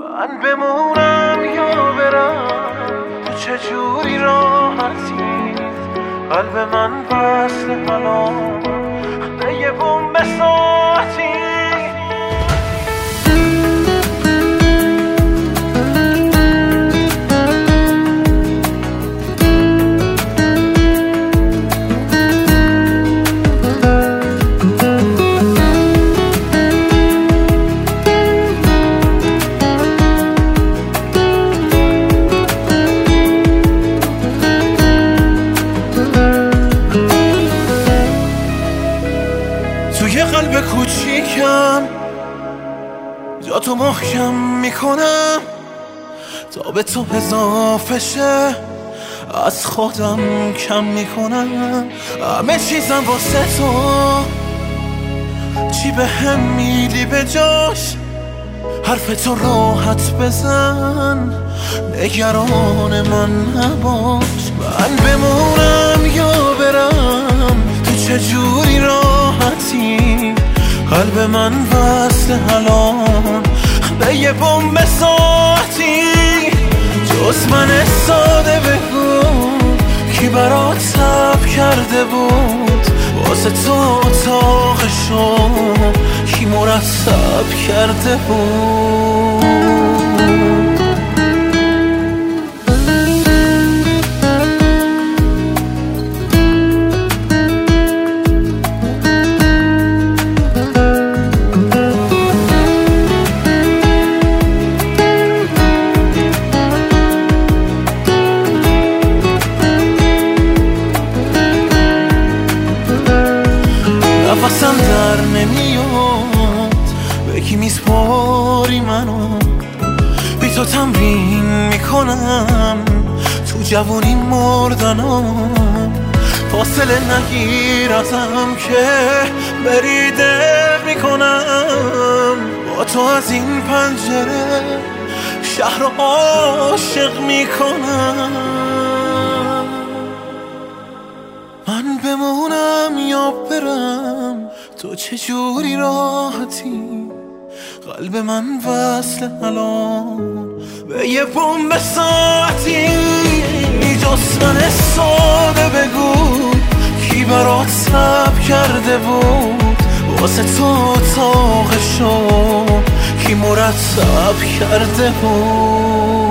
من بمونم یا برم، تو چجوری راحتی؟ قلب من وصل الان به یه بمب ساعتی. توی قلب کوچیکم جا تو محکم میکنم تا به تو اضافه شه، از خودم کم میکنم همه چیزم واسه تو. چی به هم میدی به جاش؟ حرف تو راحت بزن، نگران من نباش. من بمونم یا برم، تو چجوری راحتی؟ قلب من وصل الان به یه بمب ساعتی. جز من ساده بگو کی برات صبر کرده بود؟ واسه تو اتاقشو کی مرتب کرده بود؟ نفسم در نمیاد، به کی میسپاری منو؟ بی تو تمرین میکنم تو جوونی مردنم. فاصله نگیر ازم که بریده میکنم. با تو از این پنجره شهر رو عاشق میکنم. من بمونم یا برم، تو چجوری راحتی؟ قلب من وصل الان به یه بمب ساعتی. جز من ساده بگو کی برات صبر کرده بود؟ واسه تو اتاقشو کی مرتب کرده بود؟